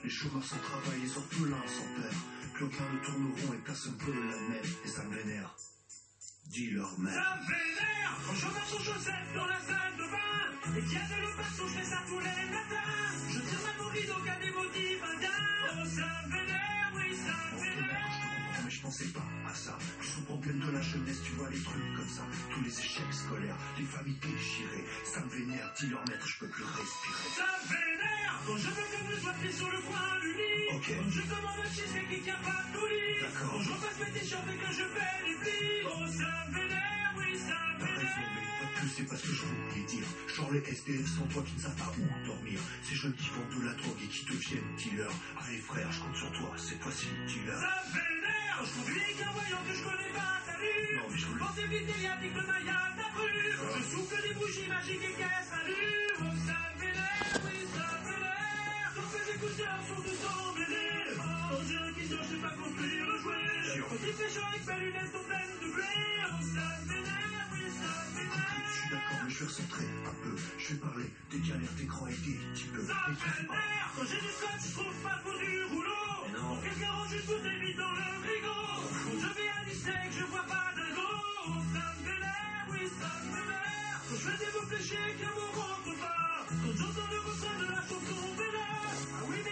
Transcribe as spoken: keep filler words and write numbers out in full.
Les chômeurs sans travail, les orphelins sans père. Plus aucun ne tourne rond et personne peut l'admettre. Et ça me vénère. Dis leur mère. Ça me vénère quand je marche en chaussettes dans la salle de bain. Et qu'il y a de l'eau partout, je fais ça tous les matins. Je tire ma mon rideau qu'à des motifs indiens. Oh, ça me vénère, oui, ça me vénère. Mais je pensais pas à ça. Je suis problème de la jeunesse, tu vois les trucs comme ça. Tous les échecs scolaires, les familles déchirées. Ça me vénère, dis leur maître, je peux plus respirer. Ça me vénère quand je veux que je sois pris sur le coin du lit. Ok. Quand je commande un cheese et qu'il tient pas tout lit. D'accord. Quand je repasse mes t-shirts et que je fais les plis. Oh, ça me vénère, oui, ça me T'as raison, vénère. mais pas plus, c'est parce que je voulais dire. Genre les S D F sans toi qui ne savent pas où dormir. Ces jeunes qui vendent de la drogue et qui deviennent dealers. Allez frère, je compte sur toi, cette fois-ci, dealer. Ça me vénère, je conduis avec un voyant que je connais pas, salut. Non, mais je voulais... Pensez vite, il y a dit que le maillard n'a plus. Je souffle des bougies magiques et qu'elles s'allument. Oh, ça me vénère, oui, ça me vénère. Quand mes écouteurs sont tous emmêlés. Oh, j'ai un qui je sais pas construire le jouet. Quand il fait chaud avec mes lunettes sont pleines de blé. Oh, ça me vénère, oui, ça me vénère. Je suis d'accord, mais je vais recentrer un peu. Je vais parler des galères d'écran et des petits peu. Ça me vénère. Quand j'ai du scotch, je trouve pas trop du rouleau. Pour quelqu'un range une bouteille vide dans le frigo. Quand je vais à Disney, je vois pas d'un go. Oh, ça me vénère, oui, ça me vénère. Quand je fais des mots fléchés, qu'un mot rentre pas. Quand j'entends le refrain de la chanson vénère. Ah oui,